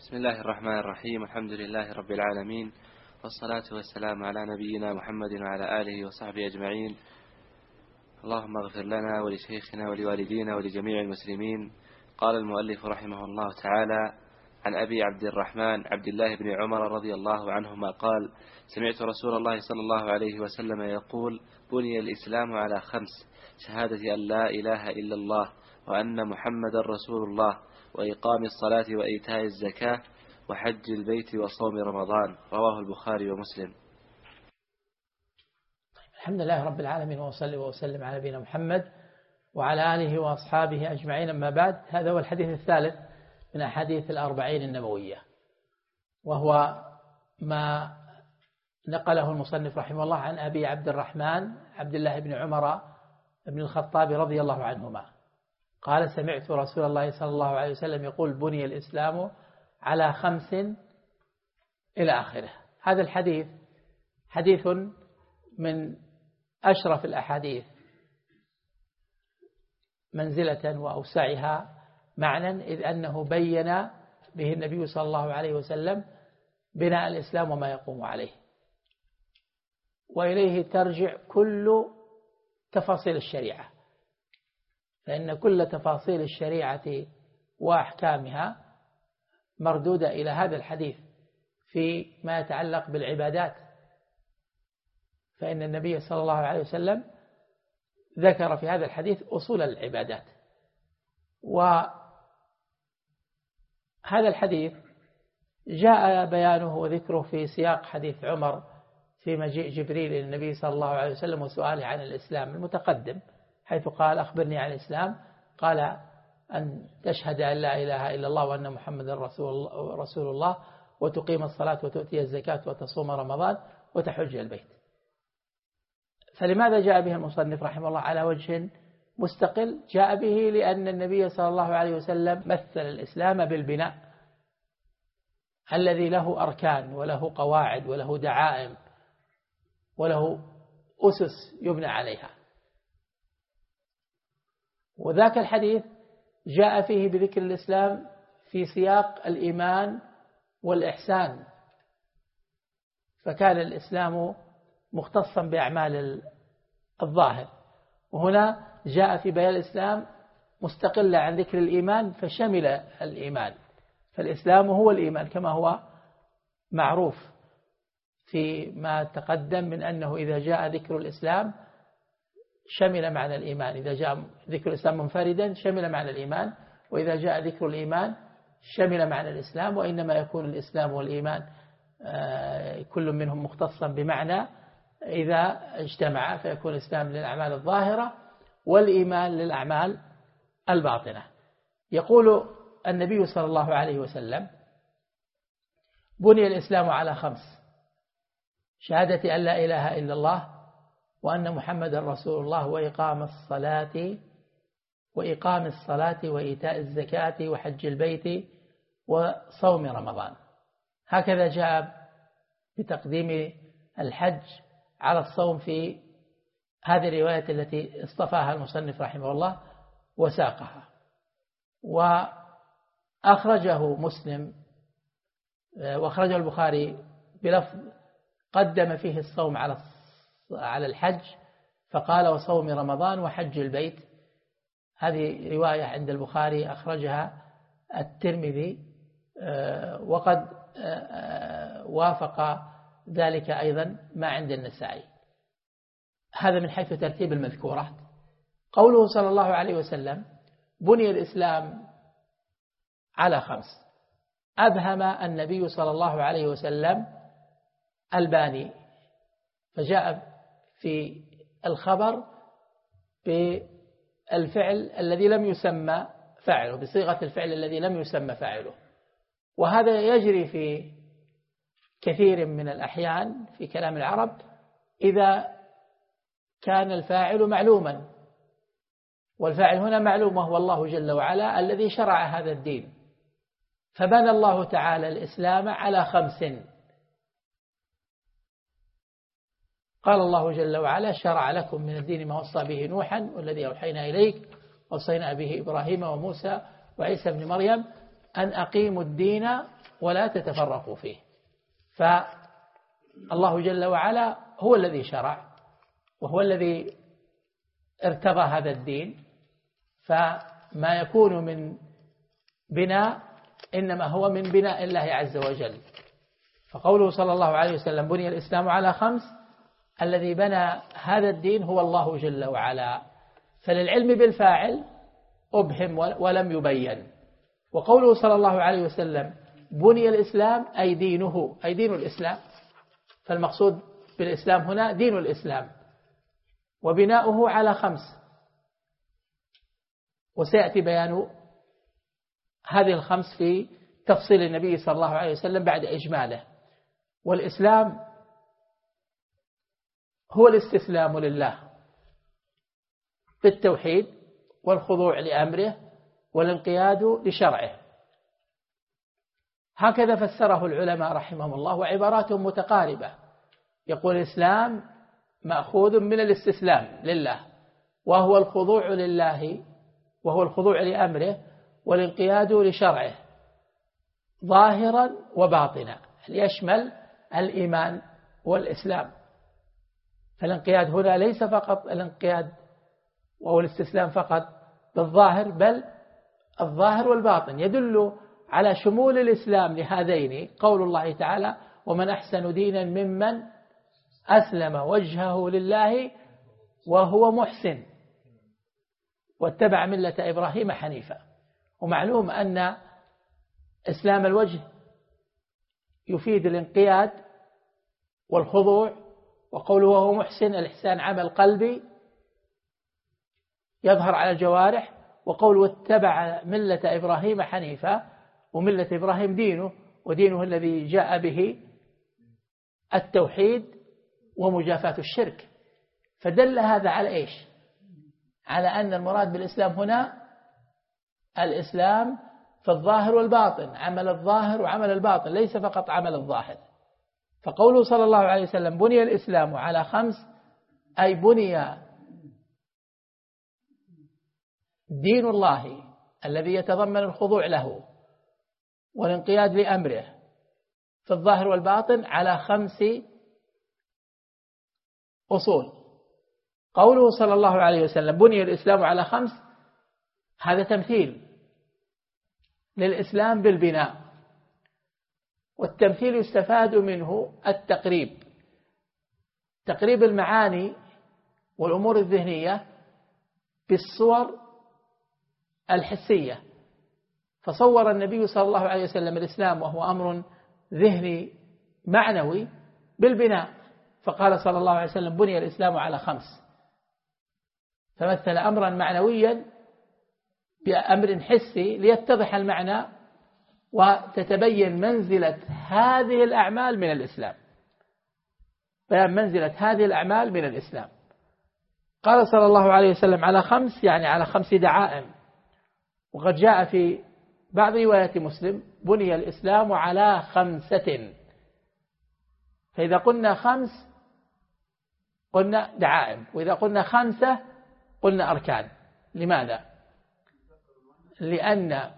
بسم الله الرحمن الرحيم. الحمد لله رب العالمين، والصلاة والسلام على نبينا محمد وعلى آله وصحبه أجمعين. اللهم اغفر لنا ولشيخنا ولوالدينا ولجميع المسلمين. قال المؤلف رحمه الله تعالى: عن أبي عبد الرحمن عبد الله بن عمر رضي الله عنهما قال: سمعت رسول الله صلى الله عليه وسلم يقول: بني الإسلام على 5: شهادة أن لا إله إلا الله وأن محمد رسول الله، وإقام الصلاة وإيتاء الزكاة، وحج البيت وصوم رمضان. رواه البخاري ومسلم. الحمد لله رب العالمين، وصلي وسلم على نبينا محمد وعلى آله وأصحابه أجمعين. أما بعد، هذا هو الحديث الثالث من أحاديث الأربعين النبوية، وهو ما نقله المصنف رحمه الله عن أبي عبد الرحمن عبد الله بن عمر بن الخطاب رضي الله عنهما قال: سمعت رسول الله صلى الله عليه وسلم يقول: بني الإسلام على 5 إلى آخره. هذا الحديث حديث من أشرف الأحاديث منزلة وأوسعها معنى، إذ أنه بين به النبي صلى الله عليه وسلم بناء الإسلام وما يقوم عليه، وإليه ترجع كل تفاصيل الشريعة، فإن كل تفاصيل الشريعة وأحكامها مردودة إلى هذا الحديث في ما يتعلق بالعبادات، فإن النبي صلى الله عليه وسلم ذكر في هذا الحديث أصول العبادات. وهذا الحديث جاء بيانه وذكره في سياق حديث عمر في مجيء جبريل إلى النبي صلى الله عليه وسلم وسؤاله عن الإسلام المتقدم، حيث قال: أخبرني عن الإسلام. قال: أن تشهد أن لا إله إلا الله وأن محمد رسول الله، وتقيم الصلاة وتؤتي الزكاة وتصوم رمضان وتحج البيت. فلماذا جاء به المصنف رحمه الله على وجه مستقل؟ جاء به لأن النبي صلى الله عليه وسلم مثل الإسلام بالبناء الذي له أركان وله قواعد وله دعائم وله أسس يبنى عليها. وذاك الحديث جاء فيه بذكر الإسلام في سياق الإيمان والإحسان، فكان الإسلام مختصا بأعمال الظاهر، وهنا جاء في بيان الإسلام مستقلا عن ذكر الإيمان فشمل الإيمان، فالإسلام هو الإيمان كما هو معروف فيما تقدم من أنه إذا جاء ذكر الإسلام شمل معنى الإيمان، إذا جاء ذكر الإسلام منفردا شمل معنى الإيمان، وإذا جاء ذكر الإيمان شمل معنى الإسلام. وإنما يكون الإسلام والإيمان كل منهم مختصا بمعنى إذا اجتمع، فيكون الإسلام للأعمال الظاهرة والإيمان للأعمال الباطنة. يقول النبي صلى الله عليه وسلم: بني الإسلام على 5: شهادة أن لا إله إلا الله وأن محمد رسول الله، وإقام الصلاة وإيتاء الزكاة وحج البيت وصوم رمضان. هكذا جاء بتقديم الحج على الصوم في هذه الرواية التي اصطفاها المصنف رحمه الله وساقها. وأخرجه مسلم وأخرجه البخاري بلفظ قدم فيه الصوم على الحج، فقال: وصوم رمضان وحج البيت. هذه رواية عند البخاري أخرجها الترمذي، وقد وافق ذلك أيضا ما عند النسائي. هذا من حيث ترتيب المذكورات. قوله صلى الله عليه وسلم: بني الإسلام على 5، أبهم النبي صلى الله عليه وسلم الباني، فجاء في الخبر بالفعل الذي لم يسمى فاعله، بصيغة الفعل الذي لم يسمى فاعله، وهذا يجري في كثير من الأحيان في كلام العرب إذا كان الفاعل معلوما، والفاعل هنا معلوم وهو الله جل وعلا الذي شرع هذا الدين. فبنى الله تعالى الإسلام على 5. قال الله جل وعلا: شرع لكم من الدين ما وصى به نوحا والذي أوحينا إليك وصينا به إبراهيم وموسى وعيسى بن مريم أن أقيموا الدين ولا تتفرقوا فيه. فالله جل وعلا هو الذي شرع وهو الذي ارتضى هذا الدين، فما يكون من بناء إنما هو من بناء الله عز وجل. فقوله صلى الله عليه وسلم بني الإسلام على 5، الذي بنى هذا الدين هو الله جل وعلا، فللعلم بالفاعل أبهم ولم يبين. وقوله صلى الله عليه وسلم بني الإسلام أي دينه، أي دين الإسلام، فالمقصود بالإسلام هنا دين الإسلام، وبناؤه على 5، وسيأتي بيان هذه ال5 في تفصيل النبي صلى الله عليه وسلم بعد إجماله. والإسلام هو الاستسلام لله بالتوحيد والخضوع لأمره والانقياد لشرعه، هكذا فسره العلماء رحمهم الله، وعباراتهم متقاربة. يقول الإسلام مأخوذ من الاستسلام لله، وهو الخضوع لله، وهو الخضوع لأمره والانقياد لشرعه ظاهرا وباطنا، يشمل الإيمان والإسلام. فالانقياد هنا ليس فقط الانقياد وهو الاستسلام فقط بالظاهر، بل الظاهر والباطن، يدل على شمول الإسلام لهذين قول الله تعالى ومن أحسن دينا ممن أسلم وجهه لله وهو محسن واتبع ملة إبراهيم حنيفا. ومعلوم أن إسلام الوجه يفيد الانقياد والخضوع، وقوله وهو محسن الإحسان عمل قلبي يظهر على الجوارح، وقوله اتبع ملة إبراهيم حنيفا، وملة إبراهيم دينه، ودينه الذي جاء به التوحيد ومجافاة الشرك. فدل هذا على إيش؟ على أن المراد بالإسلام هنا الإسلام في الظاهر والباطن، عمل الظاهر وعمل الباطن، ليس فقط عمل الظاهر. فقوله صلى الله عليه وسلم بني الإسلام على 5، أي بني دين الله الذي يتضمن الخضوع له والانقياد لأمره في الظاهر والباطن على 5 أصول. قوله صلى الله عليه وسلم بني الإسلام على 5، هذا تمثيل للإسلام بالبناء، والتمثيل يستفاد منه التقريب، تقريب المعاني والأمور الذهنية بالصور الحسية. فصور النبي صلى الله عليه وسلم الإسلام وهو أمر ذهني معنوي بالبناء، فقال صلى الله عليه وسلم بني الإسلام على 5، فمثل أمرا معنويا بأمر حسي ليتضح المعنى وتتبين منزلة هذه الأعمال من الإسلام، بيان منزلة هذه الأعمال من الإسلام. قال صلى الله عليه وسلم على 5 يعني على 5 دعائم. وقد جاء في بعض روايات مسلم بني الإسلام على 5، فإذا قلنا 5 قلنا دعائم، وإذا قلنا 5 قلنا أركان. لماذا؟ لأن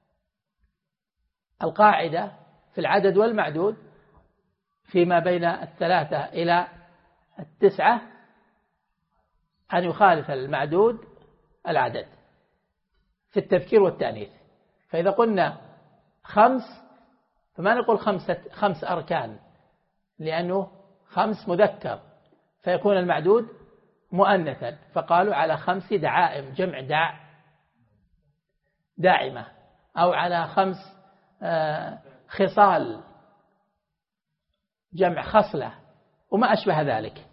القاعدة في العدد والمعدود فيما بين 3 إلى 9 أن يخالف المعدود العدد في التذكير والتأنيث. فإذا قلنا 5 فما نقول 5 أركان، لأنه 5 مذكر فيكون المعدود مؤنثا، فقالوا على 5 دعائم جمع داعمة، أو على 5 خصال جمع خصلة وما أشبه ذلك،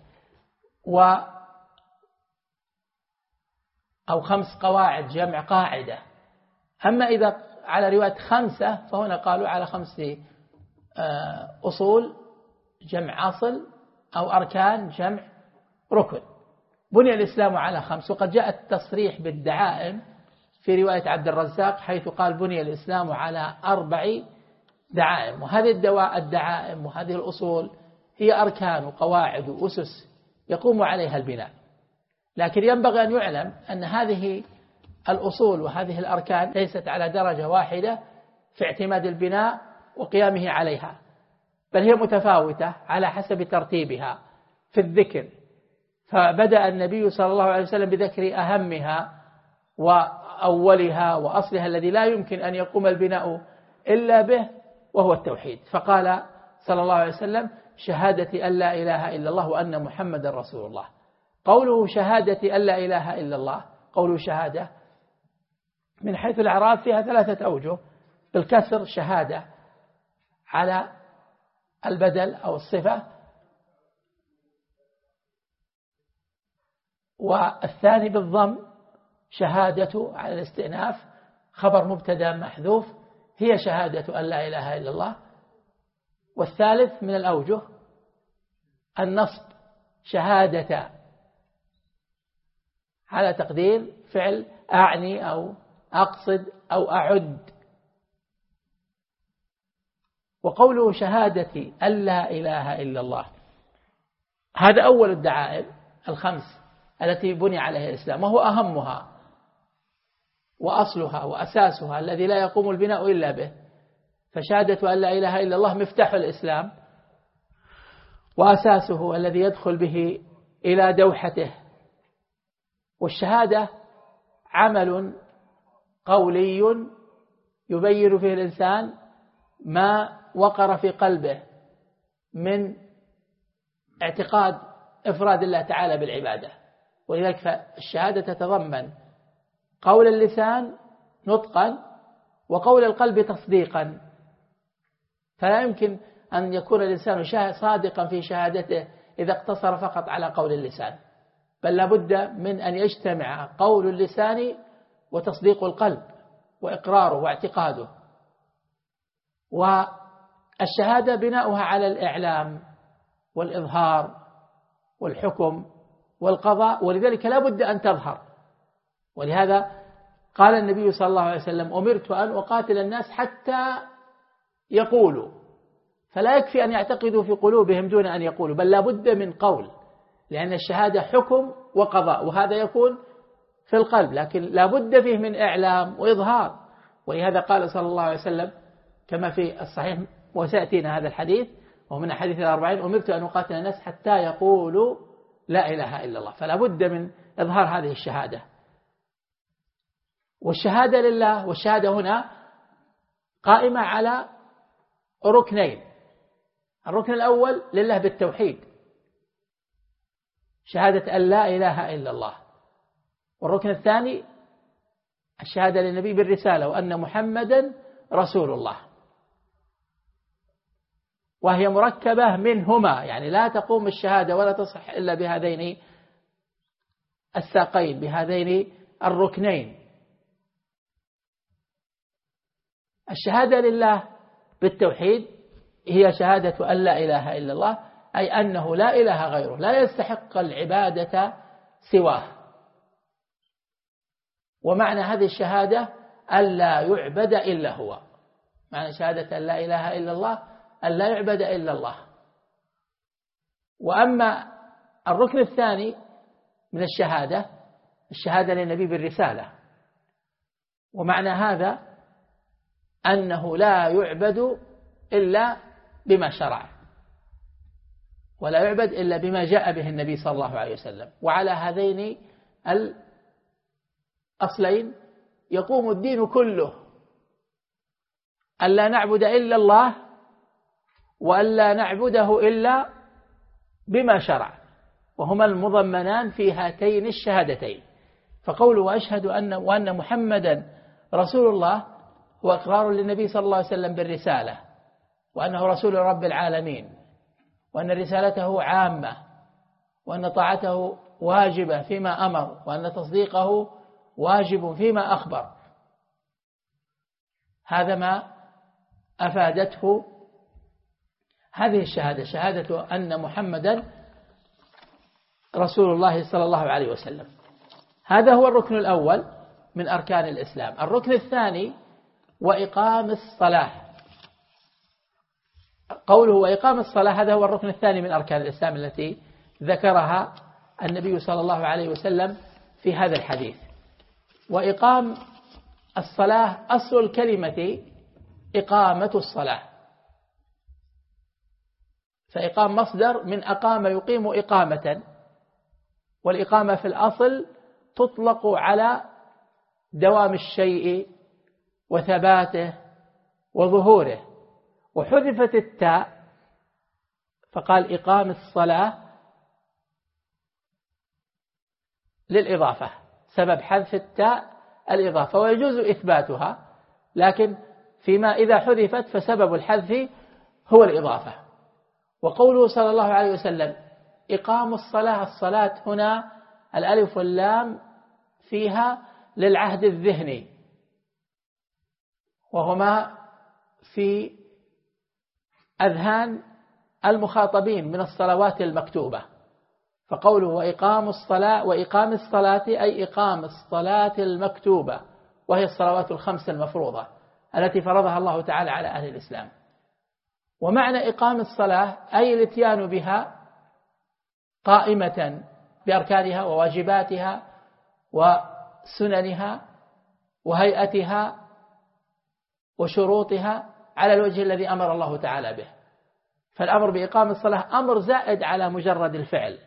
أو 5 قواعد جمع قاعدة. أما إذا على رواية 5 فهنا قالوا على 5 أصول جمع أصل، أو أركان جمع ركن. بني الإسلام على 5. وقد جاء التصريح بالدعائم في رواية عبد الرزاق حيث قال بني الإسلام على 4 دعائم. وهذه الدعائم وهذه الأصول هي أركان وقواعد وأسس يقوم عليها البناء. لكن ينبغي أن يعلم أن هذه الأصول وهذه الأركان ليست على درجة واحدة في اعتماد البناء وقيامه عليها، بل هي متفاوتة على حسب ترتيبها في الذكر. فبدأ النبي صلى الله عليه وسلم بذكر أهمها وأولها وأصلها الذي لا يمكن أن يقوم البناء إلا به، وهو التوحيد. فقال صلى الله عليه وسلم: شهادة أن لا إله إلا الله وأن محمد رسول الله. قوله شهادة أن لا إله إلا الله، قوله شهادة من حيث الإعراب فيها 3 أوجه: بالكسر شهادة على البدل أو الصفة، والثاني بالضم شهادة على الاستئناف، خبر مبتدا محذوف، هي شهادة أن لا إله إلا الله. والثالث من الأوجه النصب، شهادة على تقدير فعل أعني أو أقصد أو أعد. وقوله شهادة أن لا إله إلا الله، هذا أول الدعائم الخمس التي بني عليها الإسلام، وهو أهمها وأصلها وأساسها الذي لا يقوم البناء إلا به. فشهادة أن لا إله إلا الله مفتاح الإسلام وأساسه الذي يدخل به إلى دوحته. والشهادة عمل قولي يبين فيه الإنسان ما وقر في قلبه من اعتقاد إفراد الله تعالى بالعبادة. ولذلك فالشهادة تتضمن قول اللسان نطقا وقول القلب تصديقا. فلا يمكن أن يكون الإنسان صادقا في شهادته إذا اقتصر فقط على قول اللسان، بل لابد من أن يجتمع قول اللسان وتصديق القلب وإقراره واعتقاده. والشهادة بناؤها على الإعلام والإظهار والحكم والقضاء، ولذلك لا بد أن تظهر. ولهذا قال النبي صلى الله عليه وسلم: أمرت أن أقاتل الناس حتى يقولوا. فلا يكفي أن يعتقدوا في قلوبهم دون أن يقولوا، بل لا بد من قول، لأن الشهادة حكم وقضاء، وهذا يكون في القلب، لكن لا بد فيه من إعلام وإظهار. ولهذا قال صلى الله عليه وسلم كما في الصحيح وسيأتينا هذا الحديث ومن حديث 40: أمرت أن أقاتل الناس حتى يقولوا لا إله إلا الله. فلا بد من إظهار هذه الشهادة. والشهادة لله، والشهادة هنا قائمة على ركنين: الركن الأول لله بالتوحيد، شهادة أن لا إله إلا الله. والركن الثاني الشهادة للنبي بالرسالة وأن محمدا رسول الله، وهي مركبة منهما، يعني لا تقوم الشهادة ولا تصح إلا بهذين الساقين، بهذين الركنين. الشهادة لله بالتوحيد هي شهادة أن لا إله إلا الله، أي أنه لا إله غيره، لا يستحق العبادة سواه. ومعنى هذه الشهادة أن لا يعبد إلا هو. معنى شهادة أن لا إله إلا الله أن لا يعبد إلا الله. وأما الركن الثاني من الشهادة للنبي بالرسالة، ومعنى هذا أنه لا يعبد إلا بما شرع، ولا يعبد إلا بما جاء به النبي صلى الله عليه وسلم. وعلى هذين الأصلين يقوم الدين كله: أن لا نعبد إلا الله، وأن لا نعبده إلا بما شرع، وهما المضمنان في هاتين الشهادتين. فقوله أشهد وأن محمدا رسول الله هو إقرار للنبي صلى الله عليه وسلم بالرسالة، وأنه رسول رب العالمين، وأن رسالته عامة، وأن طاعته واجبة فيما أمر، وأن تصديقه واجب فيما أخبر. هذا ما أفادته هذه الشهادة، شهادة أن محمدا رسول الله صلى الله عليه وسلم. هذا هو الركن الأول من أركان الإسلام. الركن الثاني وإقام الصلاة. قوله وإقام الصلاة هذا هو الركن الثاني من أركان الإسلام التي ذكرها النبي صلى الله عليه وسلم في هذا الحديث. وإقام الصلاة أصل الكلمة إقامة الصلاة، فإقام مصدر من أقام يقيم إقامة، والإقامة في الأصل تطلق على دوام الشيء وثباته وظهوره، وحذفت التاء فقال إقام الصلاة للإضافة، سبب حذف التاء الإضافة، ويجوز إثباتها، لكن فيما إذا حذفت فسبب الحذف هو الإضافة. وقوله صلى الله عليه وسلم إقام الصلاة، الصلاة هنا الألف واللام فيها للعهد الذهني، وهما في أذهان المخاطبين من الصلوات المكتوبة، فقوله وإقام الصلاة، وإقام الصلاة أي إقام الصلاة المكتوبة، وهي الصلوات الخمس المفروضة التي فرضها الله تعالى على أهل الإسلام. ومعنى إقام الصلاة أي الاتيان بها قائمة بأركانها وواجباتها وسننها وهيئتها وشروطها على الوجه الذي أمر الله تعالى به. فالأمر بإقام الصلاة أمر زائد على مجرد الفعل،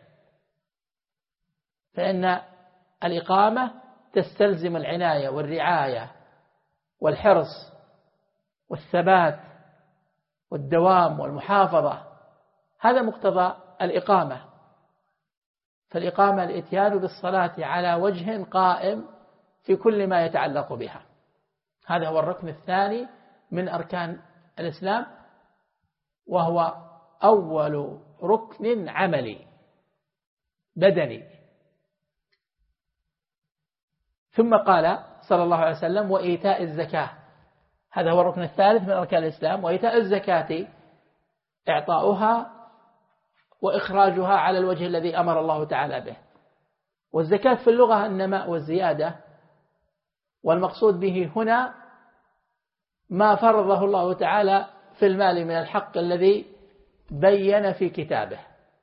فإن الإقامة تستلزم العناية والرعاية والحرص والثبات والدوام والمحافظة، هذا مقتضى الإقامة. فالإقامة الإتيان بالصلاة على وجه قائم في كل ما يتعلق بها، هذا هو الركن الثاني من أركان الإسلام، وهو أول ركن عملي بدني. ثم قال صلى الله عليه وسلم وإيتاء الزكاة، هذا هو الركن الثالث من أركان الإسلام. وإيتاء الزكاة إعطاؤها وإخراجها على الوجه الذي أمر الله تعالى به. والزكاة في اللغة النماء والزيادة، والمقصود به هنا ما فرضه الله تعالى في المال من الحق الذي بين في كتابه،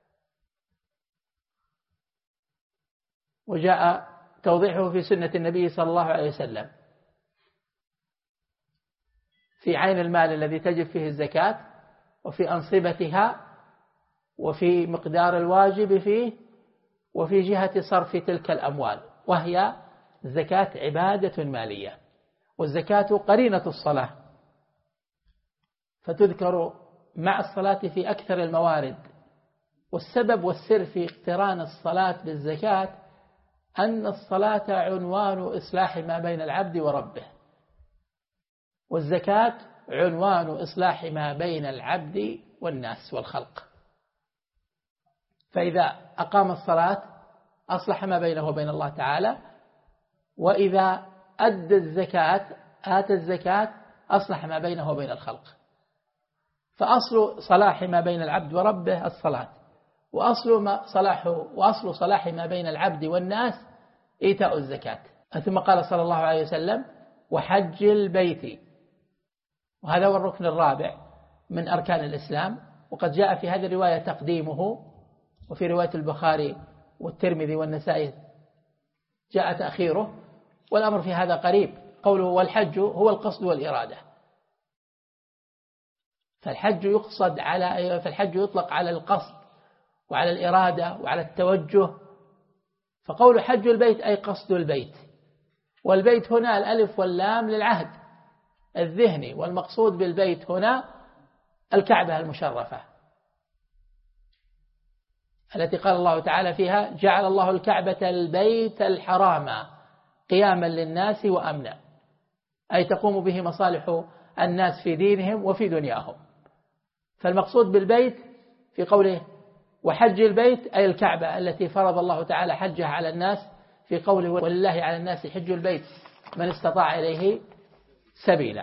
وجاء توضيحه في سنة النبي صلى الله عليه وسلم في عين المال الذي تجب فيه الزكاة، وفي أنصبتها، وفي مقدار الواجب فيه، وفي جهة صرف تلك الأموال، وهي الزكاة عبادة مالية، والزكاة قرينة الصلاة، فتذكر مع الصلاة في أكثر الموارد. والسبب والسر في اقتران الصلاة بالزكاة أن الصلاة عنوان إصلاح ما بين العبد وربه، والزكاة عنوان إصلاح ما بين العبد والناس والخلق. فإذا أقام الصلاة أصلح ما بينه وبين الله تعالى، وإذا أدى الزكاة آتى الزكاة أصلح ما بينه وبين الخلق. فأصل صلاح ما بين العبد وربه الصلاة، وأصل صلاح ما بين العبد والناس إيتاء الزكاة. ثم قال صلى الله عليه وسلم وحج البيت، وهذا هو الركن الرابع من أركان الإسلام. وقد جاء في هذه الرواية تقديمه، وفي رواية البخاري والترمذي والنسائي جاء تأخيره، والأمر في هذا قريب. قوله والحج هو القصد والإرادة، فالحج يطلق على القصد وعلى الإرادة وعلى التوجه. فقول حج البيت أي قصد البيت، والبيت هنا الألف واللام للعهد الذهني، والمقصود بالبيت هنا الكعبة المشرفة التي قال الله تعالى فيها جعل الله الكعبة البيت الحرام قياما للناس وأمنا، أي تقوم به مصالح الناس في دينهم وفي دنياهم. فالمقصود بالبيت في قوله وحج البيت أي الكعبة التي فرض الله تعالى حجها على الناس في قوله ولله على الناس حج البيت من استطاع إليه سبيلا.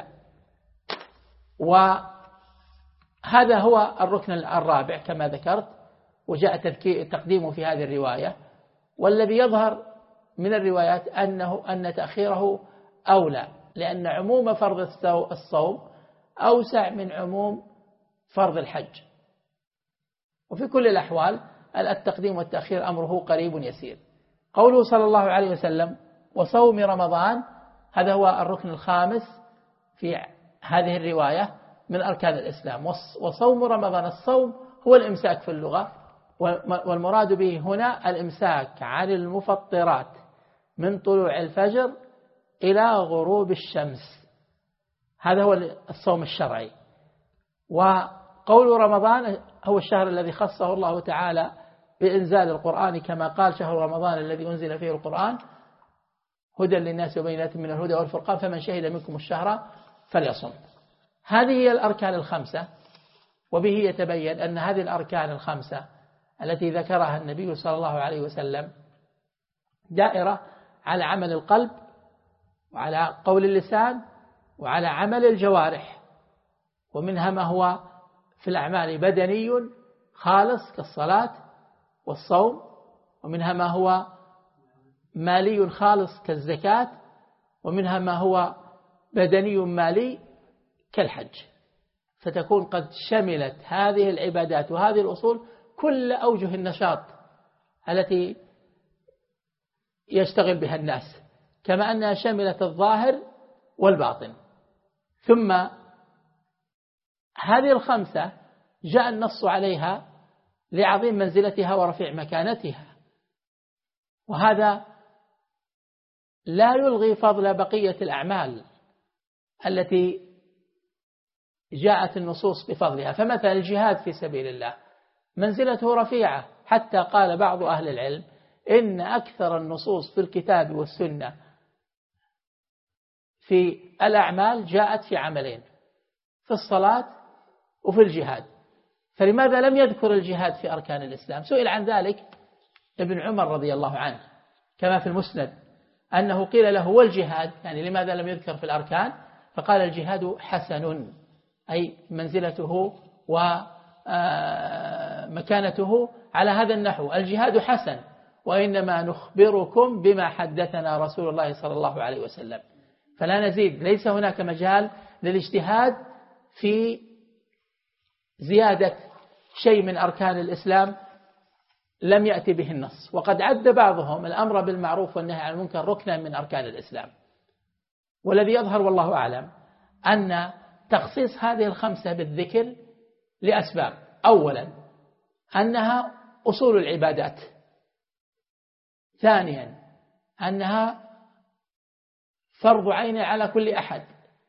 وهذا هو الركن الرابع كما ذكرت، وجاء تقديمه في هذه الرواية. والذي يظهر من الروايات أن تأخيره أولى، لأن عموم فرض الصوم أوسع من عموم فرض الحج. وفي كل الأحوال التقديم والتأخير أمره قريب يسير. قوله صلى الله عليه وسلم وصوم رمضان، هذا هو الركن الخامس في هذه الرواية من أركان الإسلام. وصوم رمضان، الصوم هو الإمساك في اللغة، والمراد به هنا الإمساك عن المفطرات من طلوع الفجر إلى غروب الشمس، هذا هو الصوم الشرعي. وقول رمضان هو الشهر الذي خصه الله تعالى بإنزال القرآن، كما قال شهر رمضان الذي أنزل فيه القرآن هدى للناس وبينات من الهدى والفرقان فمن شهد منكم الشهر فليصم. هذه هي الأركان الخمسة، وبه يتبين أن هذه الأركان الخمسة التي ذكرها النبي صلى الله عليه وسلم دائرة على عمل القلب وعلى قول اللسان وعلى عمل الجوارح، ومنها ما هو في الأعمال بدني خالص كالصلاة والصوم، ومنها ما هو مالي خالص كالزكاة، ومنها ما هو بدني مالي كالحج. فتكون قد شملت هذه العبادات وهذه الأصول كل أوجه النشاط التي يشتغل بها الناس، كما أنها شملت الظاهر والباطن. ثم هذه الخمسة جاء النص عليها لعظيم منزلتها ورفيع مكانتها، وهذا لا يلغي فضل بقية الأعمال التي جاءت النصوص بفضلها. فمثلا الجهاد في سبيل الله منزلته رفيعة، حتى قال بعض أهل العلم إن أكثر النصوص في الكتاب والسنة في الأعمال جاءت في عملين، في الصلاة وفي الجهاد. فلماذا لم يذكر الجهاد في أركان الإسلام؟ سئل عن ذلك ابن عمر رضي الله عنه كما في المسند، أنه قيل له والجهاد يعني لماذا لم يذكر في الأركان؟ فقال الجهاد حسن، أي منزلته ومكانته على هذا النحو، الجهاد حسن، وإنما نخبركم بما حدثنا رسول الله صلى الله عليه وسلم. فلا نزيد، ليس هناك مجال للاجتهاد في زيادة شيء من أركان الإسلام لم يأتي به النص. وقد عد بعضهم الأمر بالمعروف والنهي عن المنكر ركنا من أركان الإسلام. والذي يظهر والله أعلم أن تخصيص هذه الخمسة بالذكر لأسباب: أولا أنها أصول العبادات، ثانيا أنها فرض عين على كل أحد،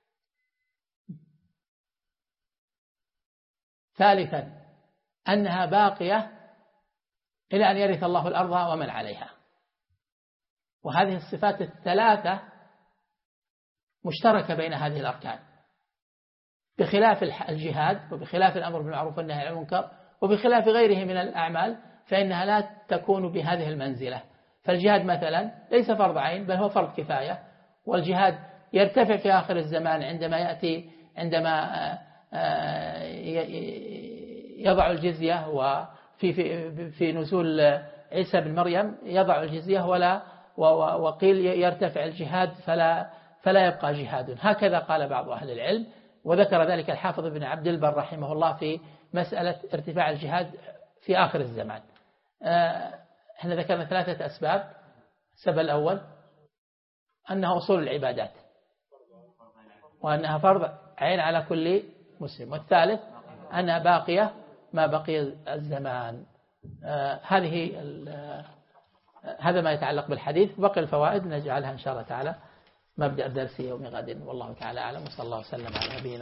ثالثا أنها باقية إلى أن يرث الله الأرض ومن عليها. وهذه الصفات الثلاثة مشتركة بين هذه الأركان، بخلاف الجهاد وبخلاف الأمر بالمعروف والنهي عن المنكر وبخلاف غيره من الأعمال فإنها لا تكون بهذه المنزلة. فالجهاد مثلا ليس فرض عين بل هو فرض كفاية، والجهاد يرتفع في آخر الزمان عندما يضع الجزية، وفي نزول عيسى بن مريم يضع الجزية وقيل يرتفع الجهاد فلا يبقى جهاد. هكذا قال بعض أهل العلم، وذكر ذلك الحافظ ابن عبد البر رحمه الله في مسألة ارتفاع الجهاد في آخر الزمان. احنا ذكرنا ثلاثة أسباب. السبب الأول أنها أصول العبادات وأنها فرض عين على كل مسلم، والثالث أنها باقية ما بقي الزمان. هذا ما يتعلق بالحديث. بقي الفوائد نجعلها إن شاء الله تعالى مبدأ درس يوم غد، والله تعالى أعلم، وصلى الله وسلم على نبينا